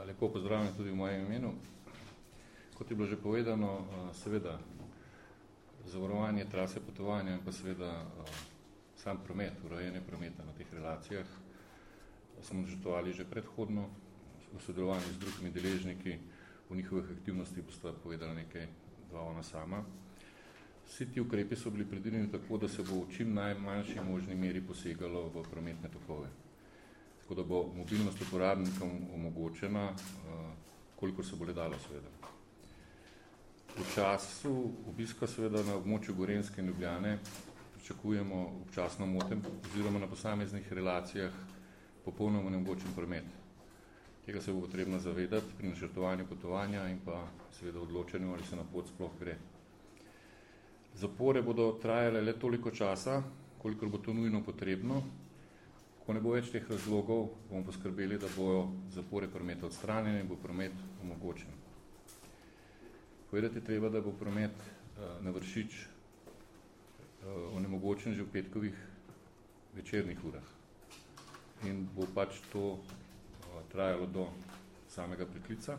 Lepo pozdravljam tudi v mojem imenu. Kot je bilo že povedano, seveda zavarovanje trase potovanja in pa seveda sam promet, urejanje prometa na teh relacijah smo načrtovali že predhodno v sodelovanju z drugimi deležniki. V njihovih aktivnosti bosta povedala nekaj dva ona sama. Vsi ti ukrepi so bili predvideni tako, da se bo v čim najmanjši možni meri posegalo v prometne tokove. Tako da bo mobilnost uporabnikom omogočena, kolikor se bo le dalo seveda. V času obiska seveda na območju Gorenjske in Ljubljane pričakujemo občasno moten oziroma na posameznih relacijah popolnoma nemogočen promet. Tega se bo potrebno zavedati pri načrtovanju potovanja in pa seveda odločanju, ali se na pot sploh gre. Zapore bodo trajale le toliko časa, kolikor bo to nujno potrebno. Ko ne bo več teh razlogov, bomo poskrbeli, da bojo zapore prometa odstranjene in bo promet omogočen. Povedati je treba, da bo promet na Vršič onemogočen že v petkovih večernih urah. In bo pač to trajalo do samega preklica.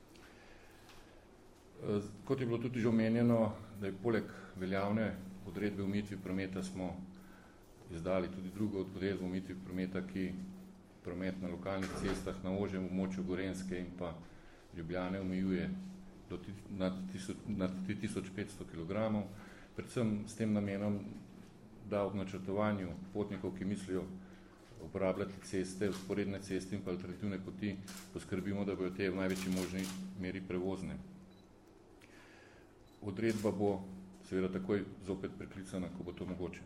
Kot je bilo tudi že omenjeno, da je poleg veljavne odredbe o omejitvi prometa smo izdali tudi drugo odredbo o omejitvi prometa, ki promet na lokalnih cestah na ožjem območju Gorenjske in pa Ljubljane omejuje nad 3500 kg, predvsem s tem namenom, da ob načrtovanju potnikov, ki mislijo uporabljati ceste, vzporedne ceste in pa alternativne poti, poskrbimo, da bojo te v največji možni meri prevozne. Odredba bo seveda takoj zopet preklicana, ko bo to mogoče.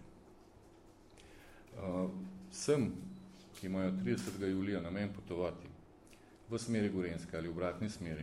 Vsem, ki imajo 30. julija namen potovati v smeri Gorenjske ali v obratni smeri,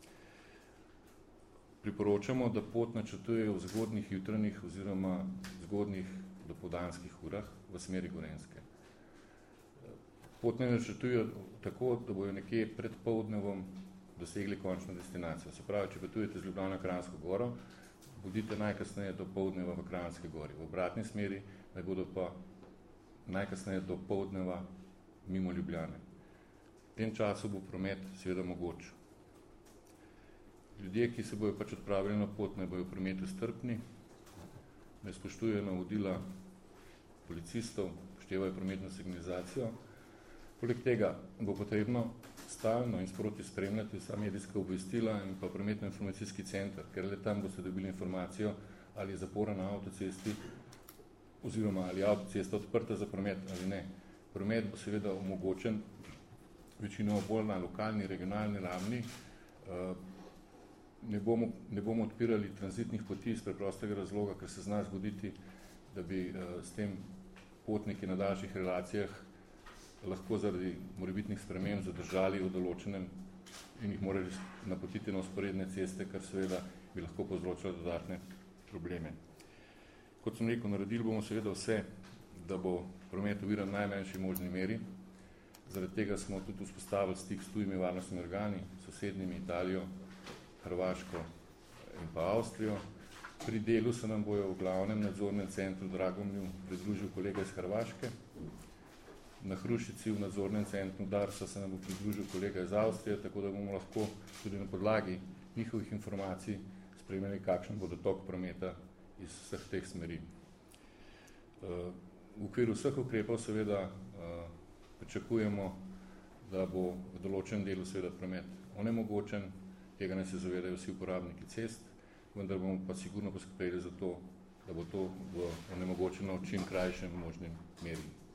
priporočamo, da pot načrtujejo v zgodnjih jutranjih oziroma zgodnjih dopoldanskih urah v smeri Gorenjske. Pot ne načrtujejo tako, da bojo nekje pred poldnevom dosegli končno destinacijo. Se pravi, če potujete z Ljubljano na Kranjsko goro, bodite najkasneje do poldneva v Kranjski gori. V obratni smeri naj bodo pa najkasneje do poldneva mimo Ljubljane. V tem času bo promet seveda mogoč. Ljudje, ki se bojo pač odpravili na pot, naj bojo v prometu strpni, naj spoštujejo navodila policistov, upoštevajo prometno signalizacijo. Poleg tega bo potrebno stalno in sproti spremljati vsa medijska obvestila in pa prometno-informacijski center, ker le tam boste dobili informacijo, ali je zapora na avtocesti oziroma ali je avtocesta odprta za promet ali ne. Promet bo seveda omogočen večino bolj na lokalni, regionalni ravni. Ne bomo odpirali tranzitnih poti iz preprostega razloga, ker se zna zgoditi, da bi s tem potniki na daljših relacijah lahko zaradi morebitnih sprememb zadržali v določenem in jih morali napotiti na vzporedne ceste, kar seveda bi lahko povzročilo dodatne probleme. Kot sem rekel, naredili bomo seveda vse, da bo promet oviran v najmanjši možni meri. Zaradi tega smo tudi vzpostavili stik s tujimi varnostnimi organi, sosednjimi Italijo, Hrvaško in pa Avstrijo. Pri delu se nam bojo v glavnem nadzornem centru Dragomlju pridružil kolega iz Hrvaške. Na Hrušici v nadzornem centru Darsa se nam bo pridružil kolega iz Avstrije, tako da bomo lahko tudi na podlagi njihovih informacij spremljali, kakšen bo dotok prometa iz vseh teh smeri. V okviru vseh ukrepov seveda pričakujemo, da bo v določenem delu seveda promet onemogočen, tega ne se zavedajo vsi uporabniki cest, vendar bomo pa sigurno poskrbeli za to, da bo to onemogočeno v čim krajšem možnem meri.